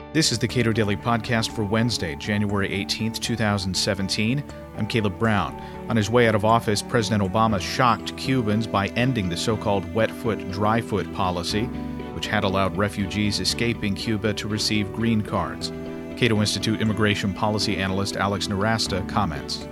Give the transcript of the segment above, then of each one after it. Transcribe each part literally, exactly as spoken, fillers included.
This is the Cato Daily Podcast for Wednesday, January eighteenth, twenty seventeen. I'm Caleb Brown. On his way out of office, President Obama shocked Cubans by ending the so-called wet foot, dry foot policy, which had allowed refugees escaping Cuba to receive green cards. Cato Institute immigration policy analyst Alex Nowrasteh comments.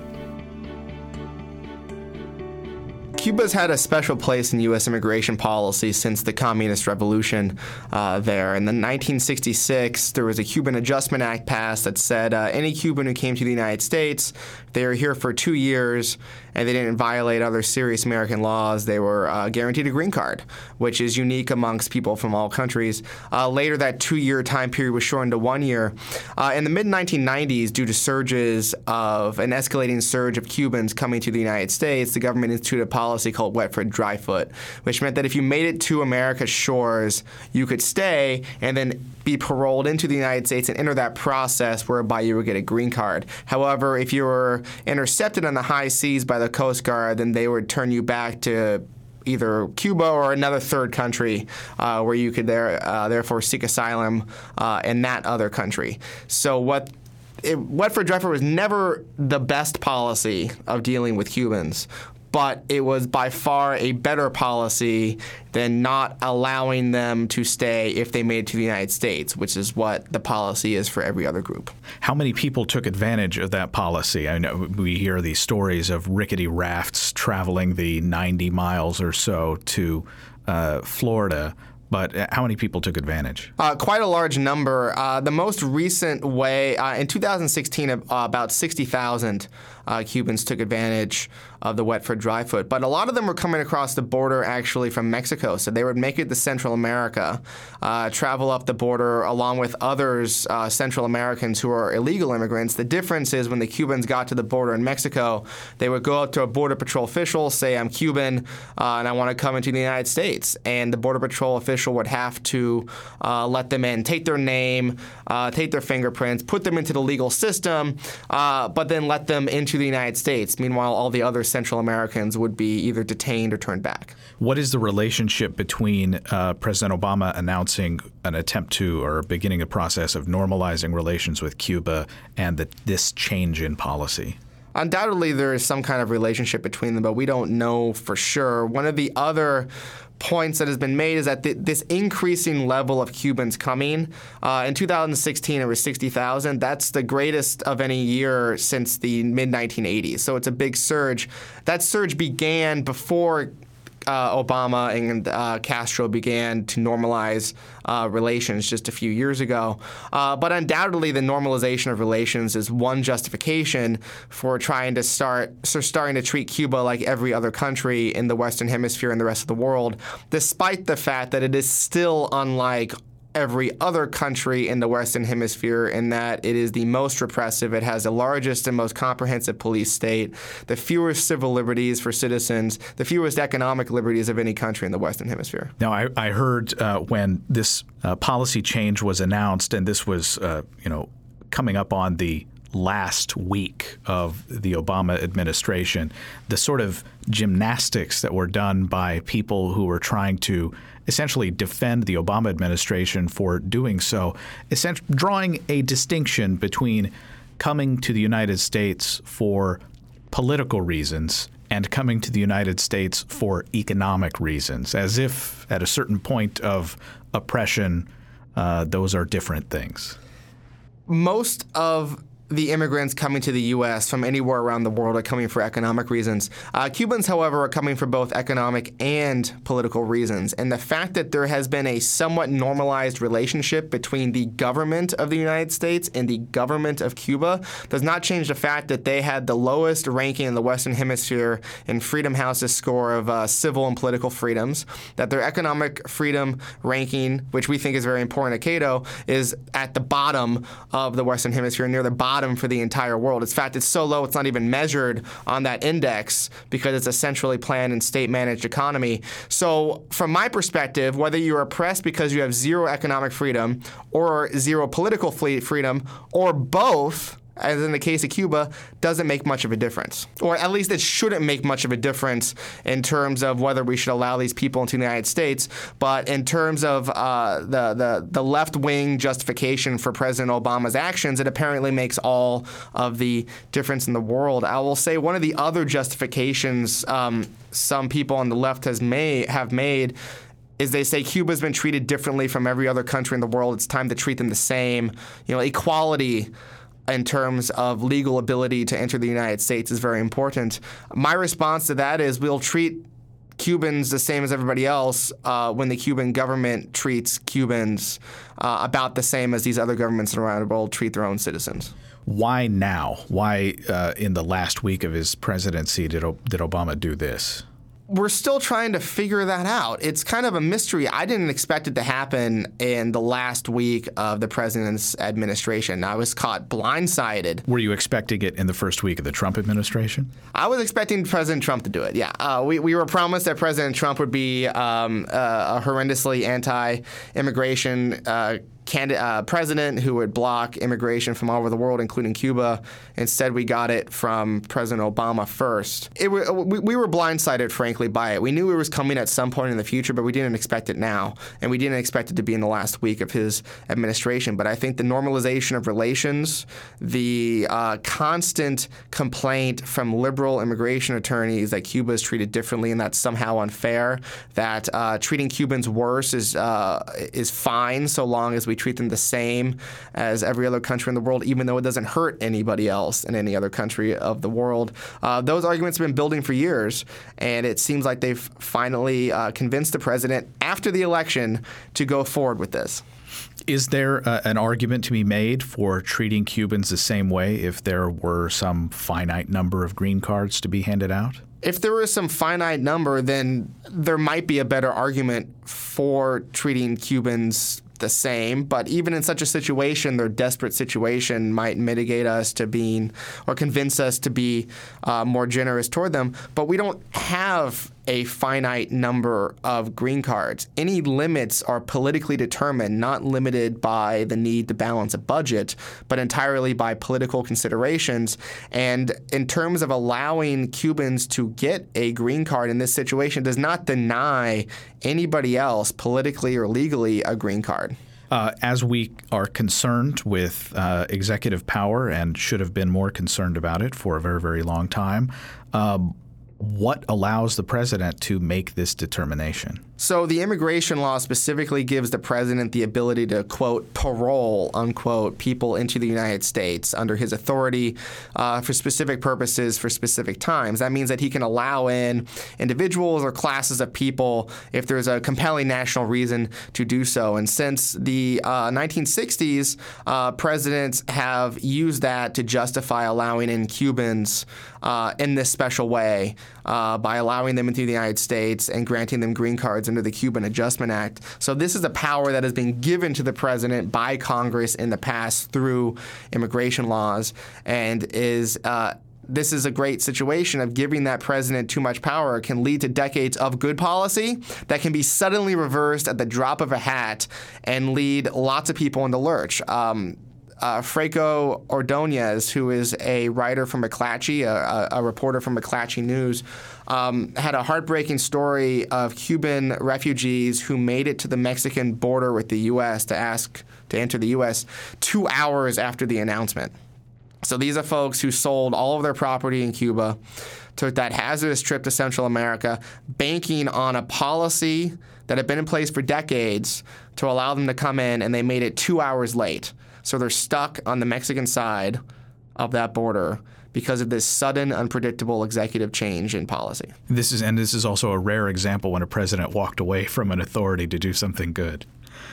Cuba's had a special place in U S immigration policy since the Communist Revolution uh, there. In the nineteen sixty-six, there was a Cuban Adjustment Act passed that said uh, any Cuban who came to the United States, they were here for two years and they didn't violate other serious American laws, they were uh, guaranteed a green card, which is unique amongst people from all countries. Uh, later, that two-year time period was shortened to one year. Uh, in the mid nineteen nineties, due to surges of an escalating surge of Cubans coming to the United States, the government instituted a policy called wet foot, dry foot, which meant that if you made it to America's shores, you could stay and then be paroled into the United States and enter that process whereby you would get a green card. However, if you were intercepted on the high seas by the Coast Guard, then they would turn you back to either Cuba or another third country uh, where you could there, uh, therefore seek asylum uh, in that other country. So what it, wet foot, dry foot was never the best policy of dealing with Cubans, but it was by far a better policy than not allowing them to stay if they made it to the United States, which is what the policy is for every other group. How many people took advantage of that policy? I know we hear these stories of rickety rafts traveling the ninety miles or so to uh, Florida. But how many people took advantage? Uh, quite a large number. Uh, the most recent way, uh, in two thousand sixteen, uh, about sixty thousand uh, Cubans took advantage of the wet foot, dry foot. But a lot of them were coming across the border actually from Mexico. So they would make it to Central America, uh, travel up the border along with others, uh, Central Americans who are illegal immigrants. The difference is when the Cubans got to the border in Mexico, they would go up to a Border Patrol official, say, I'm Cuban uh, and I want to come into the United States. And the Border Patrol official would have to uh, let them in, take their name, uh, take their fingerprints, put them into the legal system, uh, but then let them into the United States. Meanwhile, all the other Central Americans would be either detained or turned back. What is the relationship between uh, President Obama announcing an attempt to or beginning a process of normalizing relations with Cuba and the, this change in policy? Undoubtedly, there is some kind of relationship between them, but we don't know for sure. One of the other points that has been made is that th- this increasing level of Cubans coming, uh, in two thousand sixteen it was sixty thousand. That's the greatest of any year since the mid nineteen eighties. So it's a big surge. That surge began before Uh, Obama and uh, Castro began to normalize uh, relations just a few years ago. Uh, but undoubtedly, the normalization of relations is one justification for trying to start, so starting to treat Cuba like every other country in the Western Hemisphere and the rest of the world, despite the fact that it is still unlike every other country in the Western Hemisphere in that it is the most repressive. It has the largest and most comprehensive police state, the fewest civil liberties for citizens, the fewest economic liberties of any country in the Western Hemisphere. Now, I, I heard uh, when this uh, policy change was announced, and this was, uh, you know, coming up on the last week of the Obama administration, the sort of gymnastics that were done by people who were trying to essentially defend the Obama administration for doing so, essentially drawing a distinction between coming to the United States for political reasons and coming to the United States for economic reasons, as if at a certain point of oppression, uh, those are different things. Most of the immigrants coming to the U S from anywhere around the world are coming for economic reasons. Uh, Cubans, however, are coming for both economic and political reasons. And the fact that there has been a somewhat normalized relationship between the government of the United States and the government of Cuba does not change the fact that they had the lowest ranking in the Western Hemisphere in Freedom House's score of uh, civil and political freedoms, that their economic freedom ranking, which we think is very important at Cato, is at the bottom of the Western Hemisphere, near the bottom for the entire world. In fact, it's so low it's not even measured on that index because it's a centrally planned and state-managed economy. So from my perspective, whether you're oppressed because you have zero economic freedom or zero political freedom or both, as in the case of Cuba, doesn't make much of a difference. Or at least it shouldn't make much of a difference in terms of whether we should allow these people into the United States. But in terms of uh, the, the, the left-wing justification for President Obama's actions, it apparently makes all of the difference in the world. I will say one of the other justifications um, some people on the left has made, have made is they say Cuba's been treated differently from every other country in the world. It's time to treat them the same. You know, equality in terms of legal ability to enter the United States is very important. My response to that is we'll treat Cubans the same as everybody else uh, when the Cuban government treats Cubans uh, about the same as these other governments around the world treat their own citizens. Why now? Why uh, in the last week of his presidency did, o- did Obama do this? We're still trying to figure that out. It's kind of a mystery. I didn't expect it to happen in the last week of the president's administration. I was caught blindsided. Were you expecting it in the first week of the Trump administration? I was expecting President Trump to do it, yeah. Uh, we, we were promised that President Trump would be um, uh, a horrendously anti-immigration uh Candid- uh, president who would block immigration from all over the world, including Cuba. Instead, we got it from President Obama first. It w- we, we were blindsided, frankly, by it. We knew it was coming at some point in the future, but we didn't expect it now. And we didn't expect it to be in the last week of his administration. But I think the normalization of relations, the uh, constant complaint from liberal immigration attorneys that Cuba is treated differently and that's somehow unfair, that uh, treating Cubans worse is uh, is fine so long as we treat them the same as every other country in the world, even though it doesn't hurt anybody else in any other country of the world. Uh, those arguments have been building for years, and it seems like they've finally uh, convinced the president after the election to go forward with this. Is there uh, an argument to be made for treating Cubans the same way if there were some finite number of green cards to be handed out? If there was some finite number, then there might be a better argument for treating Cubans the same, but even in such a situation, their desperate situation might mitigate us to being or convince us to be uh, more generous toward them. But we don't have a finite number of green cards. Any limits are politically determined, not limited by the need to balance a budget, but entirely by political considerations. And in terms of allowing Cubans to get a green card in this situation does not deny anybody else, politically or legally, a green card. Uh, as we are concerned with uh, executive power and should have been more concerned about it for a very, very long time, um, what allows the president to make this determination? So the immigration law specifically gives the president the ability to, quote, parole, unquote, people into the United States under his authority uh, for specific purposes for specific times. That means that he can allow in individuals or classes of people if there's a compelling national reason to do so. And since the uh, nineteen sixties, uh, presidents have used that to justify allowing in Cubans uh, in this special way uh, by allowing them into the United States and granting them green cards under the Cuban Adjustment Act. So this is a power that has been given to the president by Congress in the past through immigration laws, and is uh, this is a great situation of giving that president too much power can lead to decades of good policy that can be suddenly reversed at the drop of a hat and lead lots of people into lurch. Um, Uh, Franco Ordonez, who is a writer from McClatchy, a, a, a reporter from McClatchy News, um, had a heartbreaking story of Cuban refugees who made it to the Mexican border with the U S to ask to enter the U S two hours after the announcement. So these are folks who sold all of their property in Cuba, took that hazardous trip to Central America, banking on a policy that had been in place for decades to allow them to come in, and they made it two hours late. So they're stuck on the Mexican side of that border because of this sudden, unpredictable executive change in policy. This is, and this is also a rare example when a president walked away from an authority to do something good.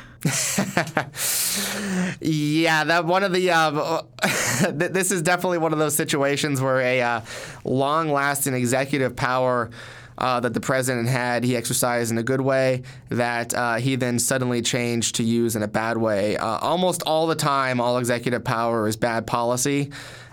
Yeah, that one of the uh, this is definitely one of those situations where a uh, long-lasting executive power Uh, that the president had, he exercised in a good way, that uh, he then suddenly changed to use in a bad way. Uh, almost all the time, all executive power is bad policy.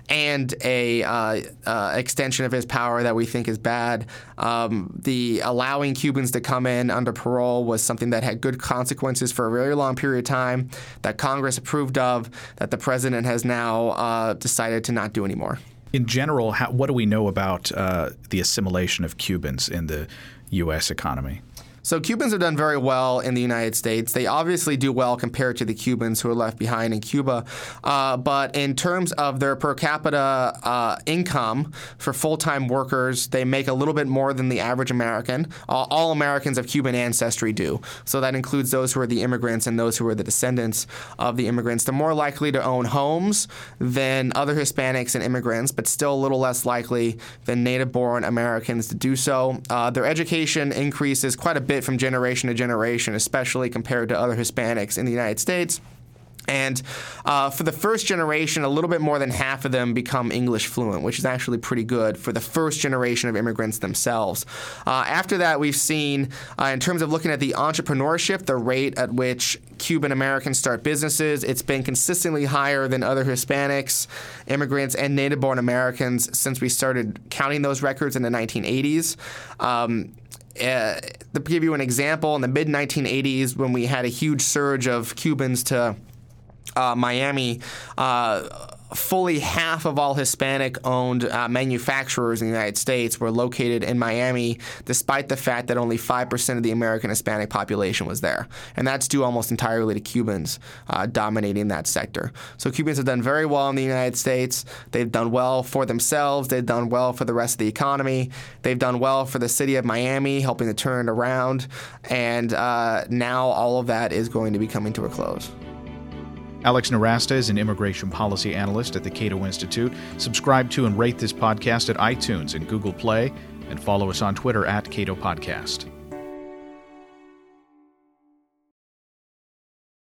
and a uh, uh, extension of his power that we think is bad. Um, the allowing Cubans to come in under parole was something that had good consequences for a very long period of time, that Congress approved of, that the president has now uh, decided to not do anymore. In general, how, what do we know about uh, the assimilation of Cubans in the U S economy? So Cubans have done very well in the United States. They obviously do well compared to the Cubans who are left behind in Cuba. Uh, but in terms of their per capita uh, income for full-time workers, they make a little bit more than the average American. All, all Americans of Cuban ancestry do. So that includes those who are the immigrants and those who are the descendants of the immigrants. They're more likely to own homes than other Hispanics and immigrants, but still a little less likely than native-born Americans to do so. Uh, their education increases quite a bit from generation to generation, especially compared to other Hispanics in the United States. And uh, for the first generation, a little bit more than half of them become English fluent, which is actually pretty good for the first generation of immigrants themselves. Uh, after that, we've seen, uh, in terms of looking at the entrepreneurship, the rate at which Cuban Americans start businesses, it's been consistently higher than other Hispanics, immigrants, and native-born Americans since we started counting those records in the nineteen eighties. Um, Uh, to give you an example, in the mid nineteen eighties, when we had a huge surge of Cubans to uh, Miami, uh, fully half of all Hispanic-owned uh, manufacturers in the United States were located in Miami, despite the fact that only five percent of the American Hispanic population was there. And that's due almost entirely to Cubans uh, dominating that sector. So Cubans have done very well in the United States. They've done well for themselves. They've done well for the rest of the economy. They've done well for the city of Miami, helping to turn it around. And uh, now all of that is going to be coming to a close. Alex Nowrasteh is an immigration policy analyst at the Cato Institute. Subscribe to and rate this podcast at iTunes and Google Play, and follow us on Twitter at Cato Podcast.